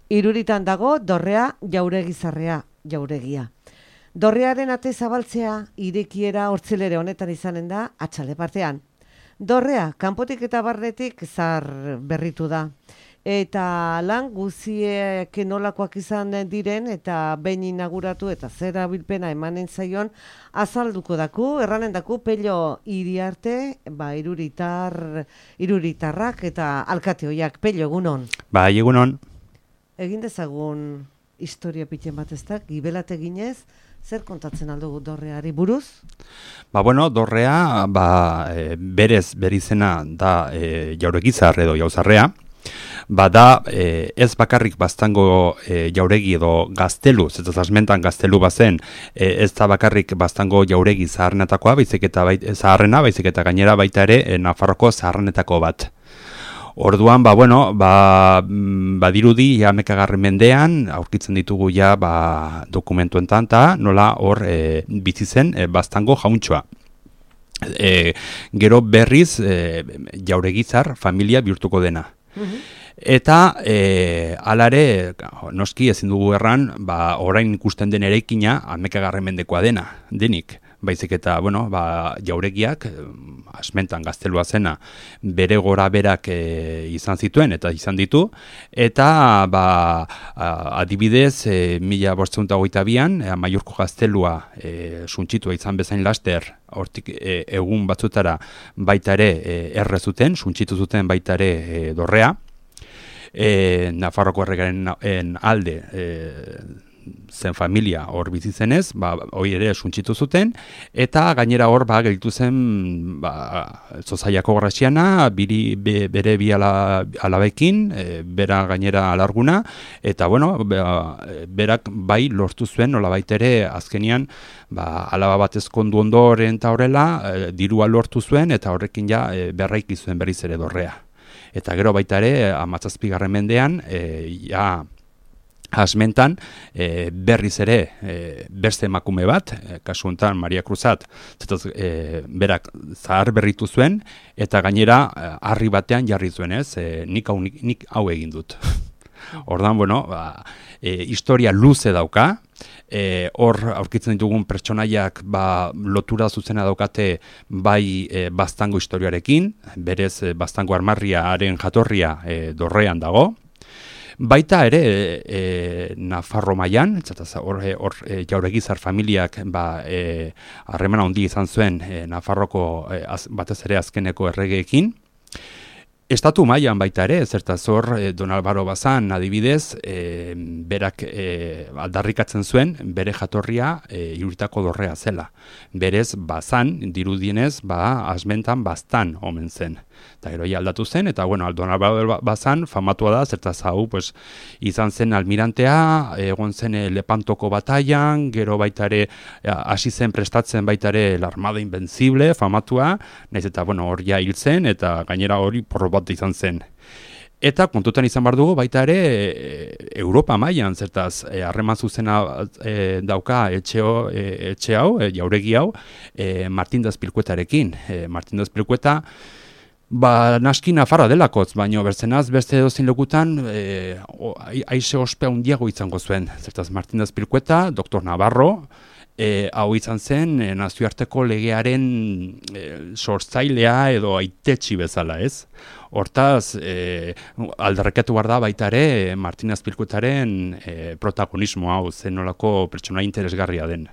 Iruritan dago Dorrea jauregia. Dorrearen ate zabaltzea irekiera hortzelere honetan izanen da atxalde partean. Dorrea kanpotik eta barnetik zahar berritu da. Eta lan guziek nolakoak izan diren eta behin inauguratu eta zer abilpena emanen zaion azalduko daku, erranen daku Pello Iriarte, iruritarrak eta alkateoiak. Pello, egunon. Bai, egunon. Egin dezagun historia piten bat ezta, gibelat eginez, zer kontatzen aldugu Dorreari buruz? Dorrea, berizena da jauregizar edo jauzarrea. Da ez bakarrik baztango jauregi edo gaztelu, zetazasmentan gaztelu bazen, ez da bakarrik baztango jauregi zaharrenetakoa, baizik eta gainera baita ere Nafarroko zaharrenetako bat. Orduan, badirudi ja 11. mendean, aurkitzen ditugu ja dokumentuetan eta nola hor bizi zen baztango jauntxoa. Gero berriz jauregizar familia bihurtuko dena. Eta alare, noski ezin dugu erran, orain ikusten den eraikina 11. mendekoa denik. Baizik eta, jauregiak, asmentan gaztelua zena, bere gora berak izan zituen eta izan ditu, eta adibidez, 1522an, Amaiurko gaztelua suntxitua izan bezain laster, hortik egun batzutara baita ere erre zuten, suntxitu zuten baita ere Dorrea, Nafarroko erregaren alde zen familia hor bizi zenez, hori ere suntxitu zuten, eta gainera hor gelditu zen Zozaiako Graziana, bere bi alabekin, bera gainera alarguna, eta berak bai lortu zuen, nolabait ere azkenian alaba bat ezkondu ondoren eta horrela, dirua lortu zuen, eta horrekin ja berraiki zuen berriz ere Dorrea. Eta gero baita ere, 17. mendean, asmentan, berriz ere beste emakume bat, kasu honetan Maria Cruzat, berak zahar berritu zuen, eta gainera harri batean jarri zuen, nik hau egin dut. Ordan, historia luze dauka, hor aurkitzen ditugun pertsonaiak lotura zuzena daukate bai baztango historiarekin, berez baztango armarriaren jatorria Dorrean dago. Baita ere Nafarro mailan, hor jauregizar familiak harremana handia izan zuen Nafarroko batez ere azkeneko erregeekin. Estatu mailan baita ere, zertaz hor Don Alvaro Bazan adibidez, berak aldarrikatzen zuen bere jatorria Iruritako Dorrea zela. Berez Bazan, dirudienez, asmentan Baztan omen zen. Eta gero aldatu zen, eta Don Alvaro Bazan famatua da, zertaz hau izan zen almirantea, egon zen Lepantoko bataian, gero baita ere hasi zen prestatzen baita ere la Armada Invencible, famatua, nahiz eta hor ja hil zen, eta gainera hori porro bat izan zen. Eta kontutan izan behar dugu baita ere Europa mailan, zertaz harreman zuzena dauka etxe hau, jauregi hau, Martin de Azpilkuetarekin. Martin de Azpilkueta naski Nafarra delakotz, baina bertzenaz beste edozein lekutan aize ospea handiago izango zuen. Zertaz Martin de Azpilkueta, Dr. Navarro, hau izan zen nazioarteko legearen sortzailea edo aitetxi bezala, ez? Hortaz, aldarrekatu behar da baita ere Martin Azpilkuetaren protagonismo hau zen nolako pertsona interesgarria den.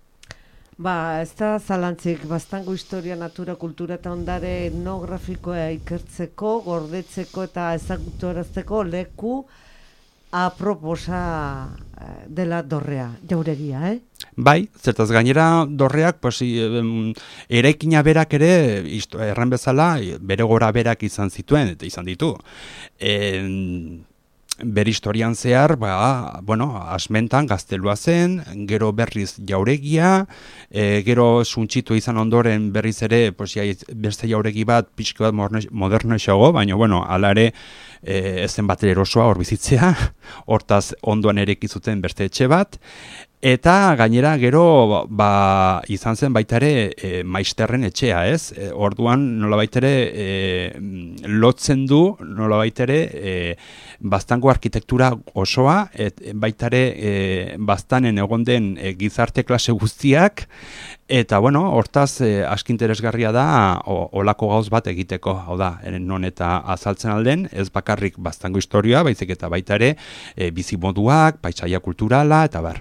Ez da zalantzik, baztango historia, natura, kultura eta ondare etnografikoa ikertzeko, gordetzeko eta ezagutarazteko leku aproposa dela Dorrea, jauregia, Bai, zertaz gainera Dorreak, eraikina berak ere, erran bezala, bere gora berak izan zituen, eta izan ditu. Bere historian zehar, asmentan gaztelua zen, gero berriz jauregia, gero suntxitu izan ondoren berriz ere, beste jauregi bat, pixka bat moderno esago, baina, ala ere, ezen bat erosoa hor bizitzea, hortaz ondoan ere ikizuten beste etxe bat, Eta gainera gero izan zen baita ere maisterren etxea, ez? Orduan nolabait ere lotzen du nolabait ere Baztango arkitektura osoa, baita ere Baztanen egon den gizarte klase guztiak, eta bueno, hortaz aski interesgarria da olako gauz bat egiteko, hau da, non eta azaltzen alden, ez bakarrik Baztango historia, baizik eta baita ere bizimoduak, paisaia kulturala, eta bar.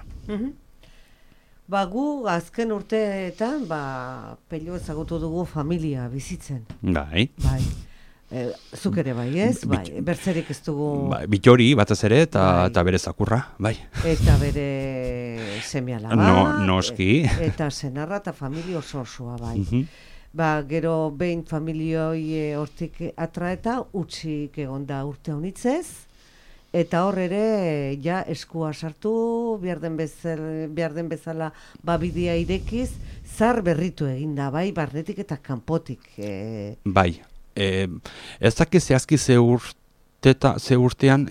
Gu azken urteetan, Pello ezagutu dugu familia bizitzen. Bai. Zuk ere bai, ez? Bertzerik ez dugu... Bitori batez ere eta bere zakurra, bai. Eta bere seme-alaba. Noski. Eta senarra eta familia osoa, bai. Gero behin familioi hortik atra eta utxik egon da urte honitzez. Eta hor ere, eskua sartu, behar den bezala bidea irekiz, zar berritu eginda, bai, barnetik eta kanpotik. Bai, ez dakiz zehazki ze urtean,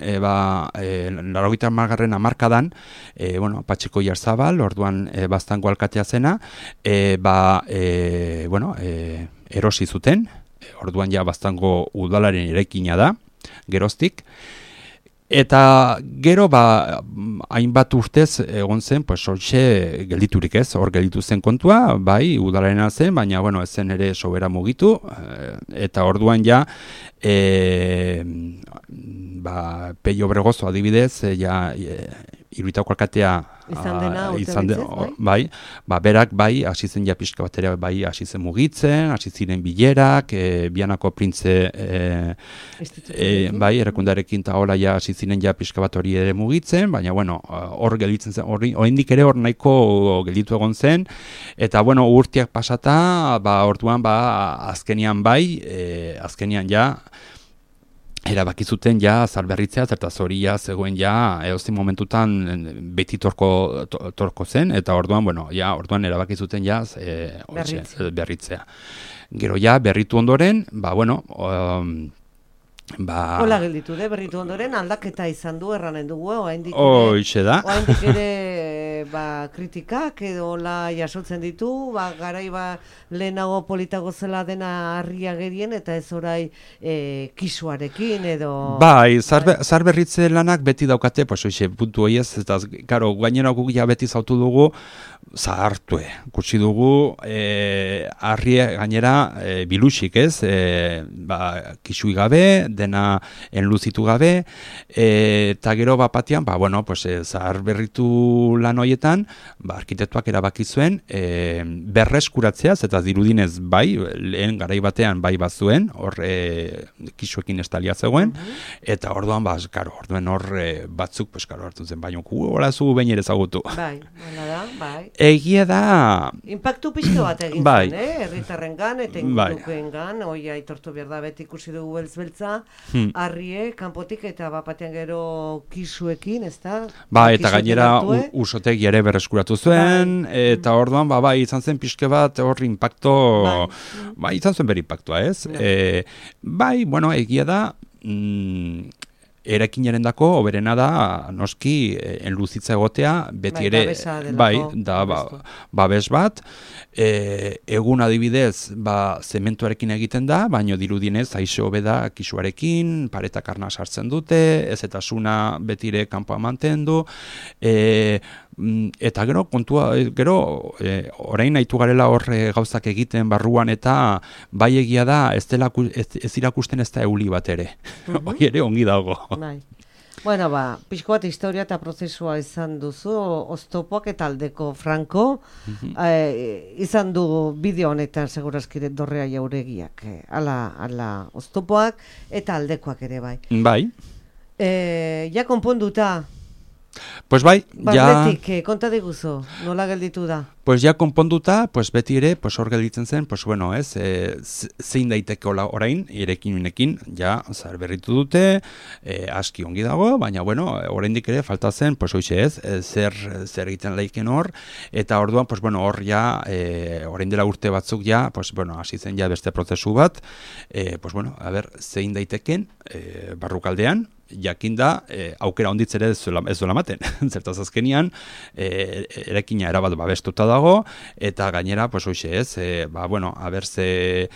90. hamarkadan, Patxiko Jarzabal, orduan Baztango alkatea zena, erosi zuten, orduan Baztango udalaren eraikina da, geroztik. Eta gero hainbat urtez egon zen, hortxe gelditurik ez, hor gelditu zen kontua, bai, udalarena zen, baina ez zen ere sobera mugitu, eta orduan Pello Bregozo adibidez, Iruitako alkatea izan dena, bai, berak hasi zen pixka bat ere hasi zen mugitzen, hasi ziren bilerak, Bianako printze erakundarekin eta hola hasi ziren pixka bat hori ere mugitzen, baina hor gelditzen zen, oraindik ere hor nahiko gelditu egon zen, eta urteak pasata, orduan azkenian erabaki zuten zalberritzea, zertaz hori zegoen edozein momentutan beti torko zen, eta orduan, orduan erabaki zuten berritzea. Gero berritu ondoren, hola gelditu berritu ondoren, aldaketa izan du erranen dugu, oraindik ere kritikak edo jasotzen ditu, garai lehenago politago zela dena harria gerien, eta ez orai kisuarekin edo... Bai, zarberritze lanak beti daukate, puntu horiez, eta gainera guk beti zautu dugu, zahartue, gutxi dugu, harria gainera bilusik ez, kisui gabe, dena enluzitu gabe, eta gero batean, zahar berritu lan horietan, arkitektuak erabaki zuen, berreskuratzea, eta dirudinez lehen garai batean bazuen, hor kisuekin estalia zegoen, eta orduan, orduen hor batzuk, hartu zen, baina hola zu behin ere zagutu. Bai, bai. Egia da... Inpaktu pixko bat egin zen, herritarren gan, eta ingurukoen gan, aitortu behar da beti ikusi dugu beltz-beltza, harrie, kanpotik eta batean gero kisuekin, ez da? Eta gainera usotegi ere berreskuratu zuen, eta orduan, izan zen pixke bat hor impacto, izan zuen bere impactua, ez? Egia da... Erakinaren dako, oberena da, noski, enluzitza egotea, beti ere, babes bat, egun adibidez, zementuarekin egiten da, baino dirudinez, aixe hobeda kisuarekin, paretak arna sartzen dute, ez eta suna beti ere kanpoa mantendu, eta gero, orain nahitu garela horre gauzak egiten barruan, eta bai egia da, ez irakusten ez da euli bat ere. Hori ere ongi dago. Pixko bat historia eta prozesua izan duzu, oztopoak eta aldeko Franco, izan du bideo honetan segurazkire Dorrea Jauregiak, ala oztopoak eta aldekoak ere bai. Bai. Konponduta, Pues bai, barretik, konta diguzu, nola gelditu da? Pues konponduta, beti ere, hor gelditzen zen, zein daiteke orain, irekin, zahar berritu dute, aski ongi dago, baina, oraindik ere, falta zen, zer egiten laiken hor, eta orduan, hor orain dela urte batzuk hasi zen beste prozesu bat, zein daiteken, barrukaldean, jakinda aukera onditz ere ez duela ematen. Zertaz azkenian, erekina erabat babestuta dago, eta gainera, pues hoxe ez, aberze...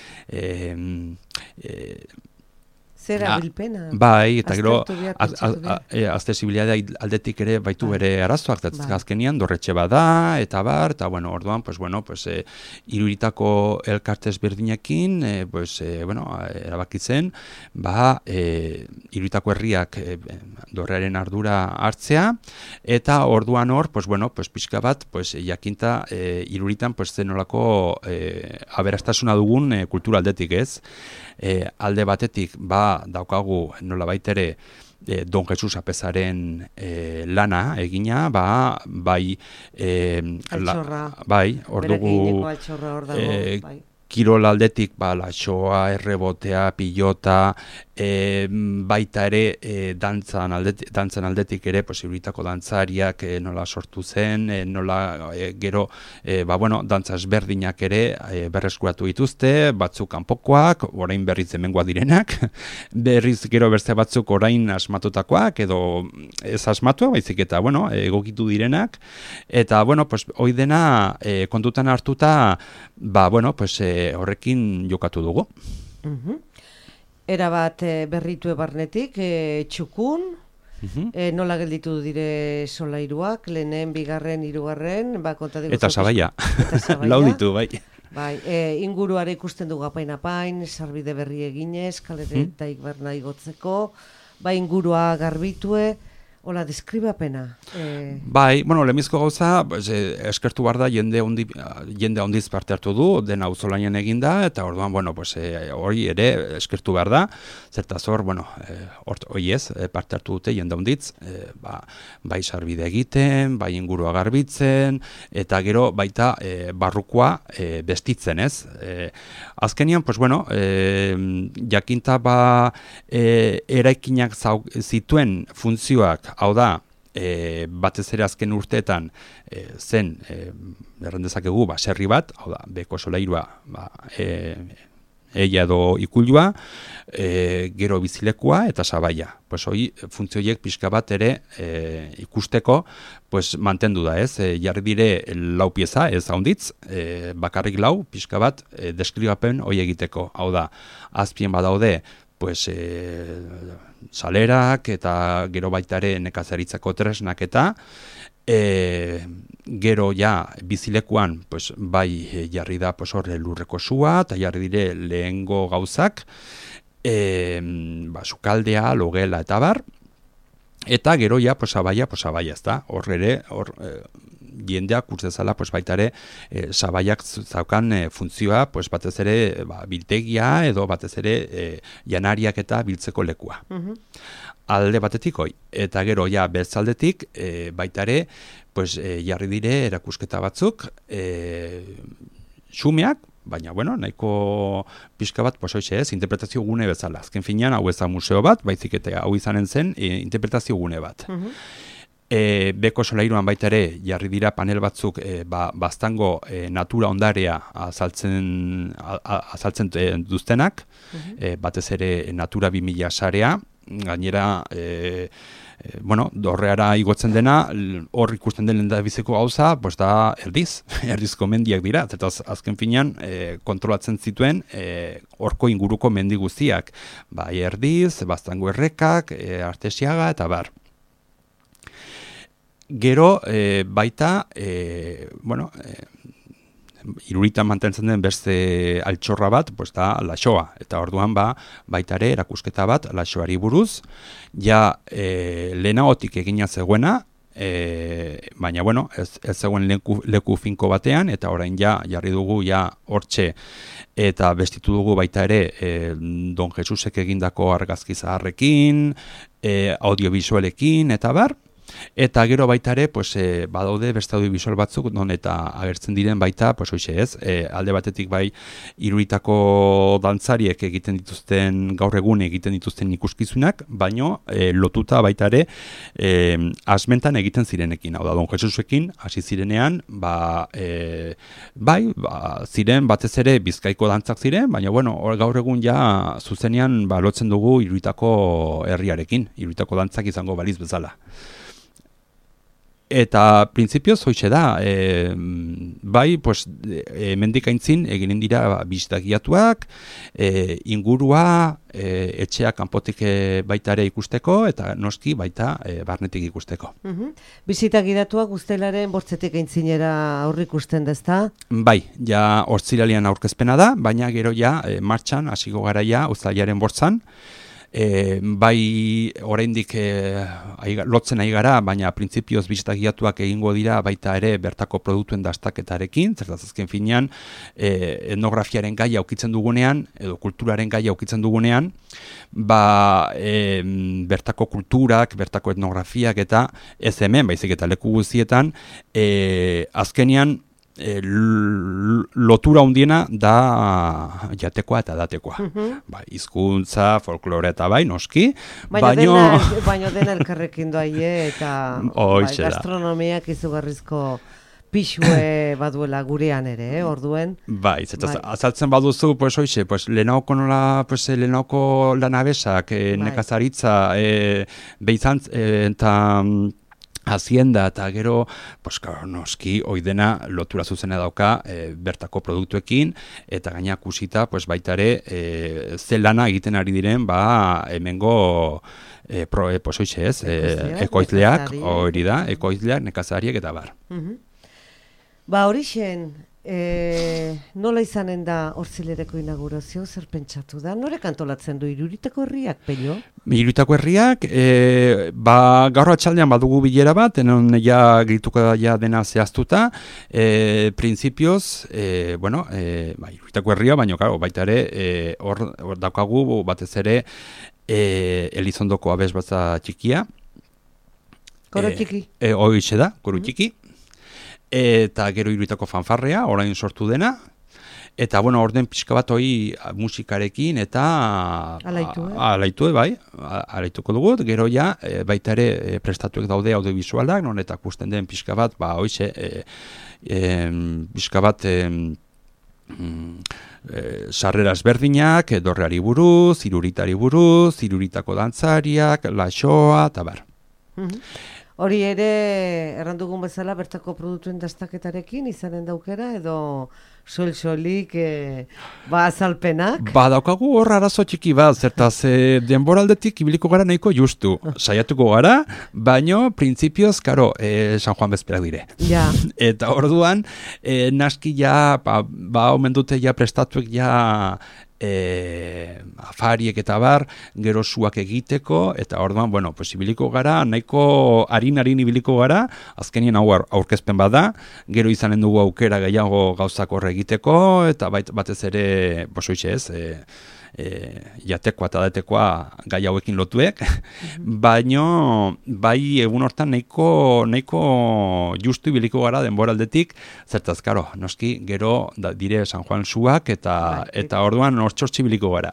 Zera bilpena. Bai, eta gero aztesibilidadea aldetik ere baitu bere arazoak, azkenian dorretxe bada, eta bar, eta orduan, iruritako elkartez berdinekin, erabakitzen, iruritako herriak dorrearen ardura hartzea, eta orduan hor, pixka bat, jakinta iruritan zenolako aberastasuna dugun kultura aldetik ez. Alde batetik, daukagu nola baitere Don Jesus Apezaren lana egina, bai altxorra, ordugu kirol aldetik, latxoa, errebotea, pilota, baita ere dantzan aldetik ere, iruritako dantzariak nola sortu zen, nola gero, dantza ezberdinak ere berreskuratu dituzte, batzuk kanpokoak, orain berriz hemengoa direnak, berriz gero beste batzuk orain asmatutakoak, edo ez asmatuak, baizik eta, egokitu direnak, eta, hoi dena kontutan hartuta, horrekin jokatu dugu. Erabat berritu barnetik, txukun, nola gelditu dire solairuak, lehenen, bigarren, hirugarren, eta sabaia, lau ditu, bai. Inguruare ikusten dugu apain, sarbide berri eginez, kaleretaik berna igotzeko, ingurua garbitue, hola, deskribapena. Lemizko gauza, eskertu behar da, jende ondiz parte hartu du, dena auzolainen eginda, eta orduan, hori ere eskertu behar da, zertaz hor, hori ez, parte hartu dute jende onditz, bai sarbide egiten, bai ingurua garbitzen, eta gero baita barrukoa bestitzen, ez? Azkenian, jakinta eraikinak zituen funtzioak, hau da, batez ere azken urteetan zen, errendezakegu, serri bat, hau da, beko solairua, eia edo ikulua, gero bizilekua eta sabaia. Hoi funtzioiek pixka bat ere ikusteko mantendu da, ez? Jarri dire lau pieza, ez haunditz, bakarrik lau, pixka bat, deskribapen hoi egiteko. Hau da, azpien badaude, salerak eta gero baita ere nekazaritzako tresnak eta gero ja bizilekuan bai jarri da horre lurreko sua eta jarri dire lehengo gauzak sukaldea, logela eta bar eta gero ja sabaia ez da, hor ere jendeak urtzezala baita ere sabaiak zaukan funtzioa batez ere biltegia edo batez ere janariak eta biltzeko lekua. Alde batetik hoi, eta gero ja bertzaldetik baita ere jarri dire erakusketa batzuk xumeak, baina, nahiko pixka bat, ez, interpretazio gune bezala. Azken finean, hau ez da museo bat, baizik eta hau izanen zen, interpretazio gune bat. Beko solairuan baita ere jarri dira panel batzuk baztango natura ondarea azaltzen duztenak, batez ere Natura 2000 sarea, gainera dorreara igotzen dena, hor ikusten den lehendabiziko gauza, da erdizko mendiak dira, eta azken finean kontrolatzen zituen horko inguruko mendi guztiak, bai erdiz, baztango errekak, artesiaga eta bar. Gero, baita, iruritan mantentzen den beste altxorra bat, da laxoa. Eta orduan baita ere erakusketa bat laxoari buruz. Ja, lehenagotik egina zegoena, baina, ez zegoen leku finko batean, eta orain jarri dugu hortxe, eta bestitu dugu baita ere Don Jesusek egindako argazki zaharrekin, audiovisualekin, eta bar. Eta gero baita ere, pues, badaude beste audiovisual batzuk, non eta agertzen diren baita, pues, hoxe ez, alde batetik bai, iruritako dantzariek egiten dituzten, gaur egun egiten dituzten ikuskizunak, baino lotuta baita ere, asmentan egiten zirenekin, hau da, Don Jesusekin, hasi zirenean, ziren batez ere Bizkaiko dantzak ziren, baina bueno, gaur egun ja zuzenean lotzen dugu Iruitako herriarekin, Iruitako dantzak izango baliz bezala. Eta printzipioz hoize da, bai, pues, hemendik aintzin eginen dira bisitak guiatuak, ingurua, etxeak kanpotik baita ere ikusteko, eta noski baita barnetik ikusteko. Bisita gidatuak ustelaren bortzetik aintzinera aurrikusten dezta? Bai, ja hortzilalian aurkezpena da, baina gero ja martxan, hasiko gara ja, uztailaren bortzan, bai oraindik lotzen ari gara, baina printzipioz bisita guiatuak egingo dira baita ere bertako produktuen dastaketarekin, zertaz azken finean etnografiaren gaia aukitzen dugunean, edo kulturaren gaia aukitzen dugunean, bertako kulturak, bertako etnografiak eta ez hemen, baizik eta leku guztietan, azkenean lotura handiena da jatekoa eta datekoa. Hizkuntza, folklore eta bai, noski. Baina dena elkarrekin doaie eta gastronomiak izugarrizko pixue baduela gurean ere, orduen. Bai, azaltzen baduzu, pues hoxe, lehenaoko nola, lehenaoko lanabesak, nekazaritza, behizantz, eta hazienda eta gero, noski, oidena lotura zuzena dauka bertako produktuekin, eta gainak usita, baita ere, ze lana egiten ari diren, hemengo ekoizleak, hori da, ekoizleak, nekazariak eta bar. Horixen, nola izanen da Hortzilereko inaugurazio, zer pentsatu da? Norek antolatzen du Iruritako herriak, Pello? Iruritako herriak, gaur atxaldean badugu bilera bat, enon ja grituko ja dena zehaztuta, printzipioz, Iruritako herria, baina baita ere, hor daukagu batez ere Elizondoko abesbatza txikia. Koro txiki? Hoize da, koro txiki. Eta gero Iruitako fanfarrea, orain sortu dena, eta orden pixka bat hori musikarekin eta alaituko dugu, gero ja baita ere prestatuek daude audiovisualak, non eta kusten den pixka bat, pixka bat sarrera ezberdinak, dorreari buruz, iruritari buruz, iruritako dantzariak, laxoa, eta bar. Hori ere, errandugun bezala, bertako produktuen dastaketarekin izanen daukera, edo solik azalpenak? Daukagu hor arazo txiki bat, zertaz denboraldetik ibiliko gara nahiko justu. Saiatuko gara, baino, printzipioz, karo, San Juan bezperak dire. Ja. Eta orduan, naski ja, omen dute ja prestatuek ja afariek eta bar, gero suak egiteko, eta orduan, ibiliko gara, nahiko harin ibiliko gara, azkenien hau aurkezpen bada, gero izanen dugu aukera gehiago gauzak horre egiteko, eta batez ere, jatekoa eta datekoa gai hauekin lotuek, baino, bai egun hortan nahiko justu ibiliko gara denboraldetik, zertaz, karo, noski, gero dire San Juan suak, eta orduan hortxortzi ibiliko gara.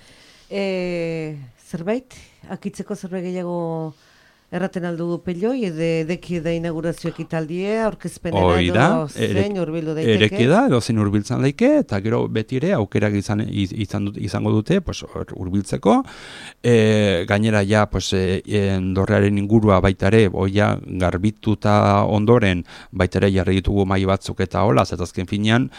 Zerbait? Akitzeko zerbait gehiago erraten aldugu Pello, edeki da inaugurazio ekitaldie, aurkezpenera edo zein urbildu daiteke? Ereki da, edo zein urbiltzen daike, eta gero beti ere aukerak izango dute urbiltzeko. Gainera ja, dorrearen ingurua baita ere, oia garbituta ondoren, baita ere jarri ditugu mai batzuk eta hola, zetazken finean,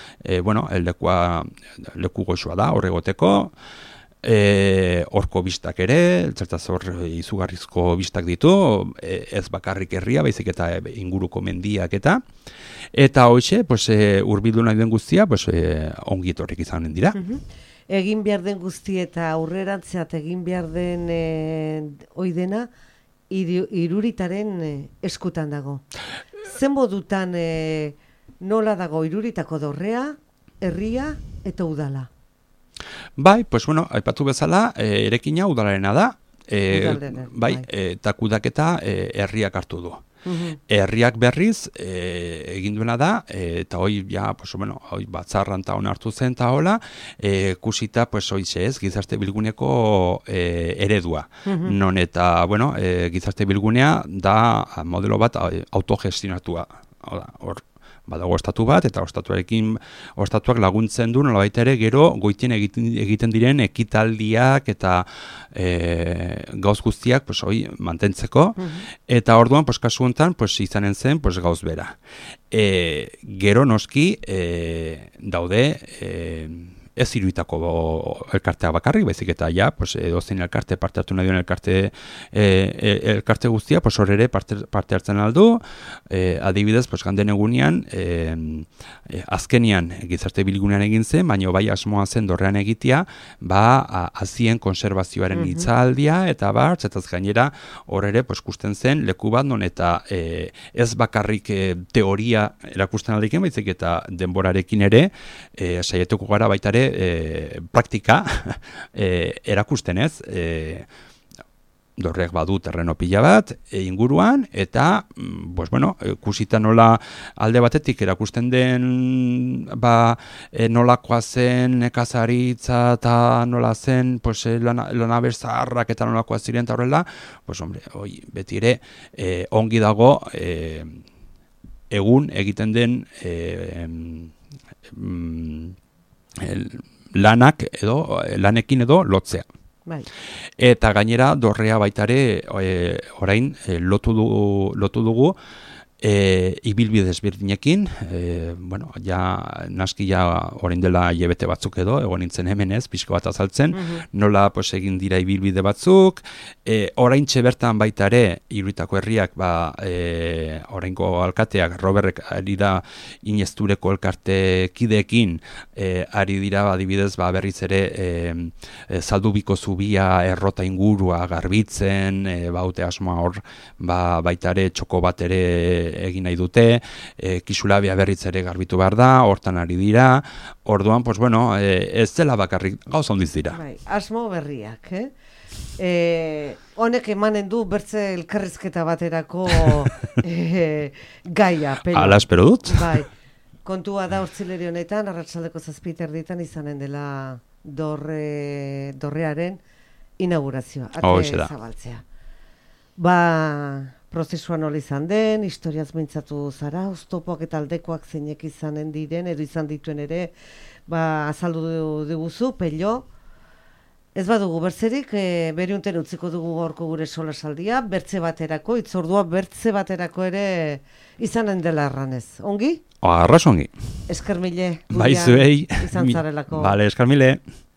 leku goxua da, horregoteko, horko bistak ere, zertaz hor izugarrizko bistak ditu, ez bakarrik herria, baizik eta inguruko mendiak eta hoxe, urbildu nahi den guztia, ongi etorrik izanen dira. Egin behar den guzti eta aurrerantzeat egin behar den oidena, Iruritaren eskutan dago. Zen modutan nola dago Iruritako dorrea, herria eta udala? Bai, aipatu bezala, erekina udalarena da, bai, eta kudaketa herriak hartu du. Herriak berriz egin duena da, eta hoi ja, pues, bueno, hoi batzarran ta hona hartu zen ta hola, kusita, pues, hoize ez, gizarte bilguneko eredua. Non eta, bueno, gizarte bilgunea da modelo bat autogestionatua. Hor, badago ostatu bat, eta ostatuak laguntzen du, nolabait ere, gero goitien egiten diren ekitaldiak eta gauz guztiak pues, mantentzeko, eta orduan, pues, kasu honetan, pues, izanen zen pues, gauz bera. Gero noski daude ez iruitako elkartea bakarrik, baizik eta ja, pues, edozein elkarte parte hartu nahi duen elkarte guztia, pues, hor ere parte hartzen aldu, adibidez, pues, ganden egunean, azkenian gizarte bilgunean egin zen, baina bai asmoa zen dorrean egitea, azien konservazioaren hitzaldia, eta etaz gainera, hor ere, pues, kusten zen, leku bat non, eta ez bakarrik teoria erakusten aldiken, baizik eta denborarekin ere, saietuko gara baita ere, praktika erakusten ez, dorreak badu terreno pila bat inguruan, eta pues bueno, kusita nola alde batetik erakusten den nolakoa zen nekazaritza eta nola zen pues, lanaber zaharrak eta nolakoa ziren eta horrela, pues hombre, beti ere ongi dago egun egiten den lanekin edo lotzea. Bai. Eta gainera dorrea baitare orain lotu dugu ibilbide ezberdinekin, bueno, ja naski ja orain dela hilabete batzuk edo, egon nintzen hemen ez, pixko bat azaltzen, nola pues, egin dira ibilbide batzuk, oraintxe bertan baita ere, Iruitako herriak, oraingo alkateak, Roberrek ari da Ineztureko elkarte kideekin, ari dira adibidez berriz ere Zaldubiko zubia errota ingurua garbitzen, baute asmoa hor baita ere txoko bat ere egin nahi dute, Kisulabia berriz ere garbitu behar da, hortan ari dira, orduan, pues bueno, ez dela bakarrik gauza hondiz dira. Bai, asmo berriak, honek emanen du bertze elkarrizketa baterako gaia. Hala espero dut. Bai, kontua da Hortzileri honetan, arratsaldeko 7:00 izanen dela dorrearen inaugurazioa, ate zabaltzea. Prozesua nola izan den, historiaz mintzatu zara, oztopoak eta aldekoak zeinek izanen diren, edo izan dituen ere, azaldu diguzu, Pello. Ez badugu bertzerik, beriunten utziko dugu gaurko gure solasaldia, bertze baterako, itzordua bertze baterako ere izanen dela erranez. Ongi? Arras ongi. Esker mile. Bai zuei. Izan zarelako. Bale, esker mile.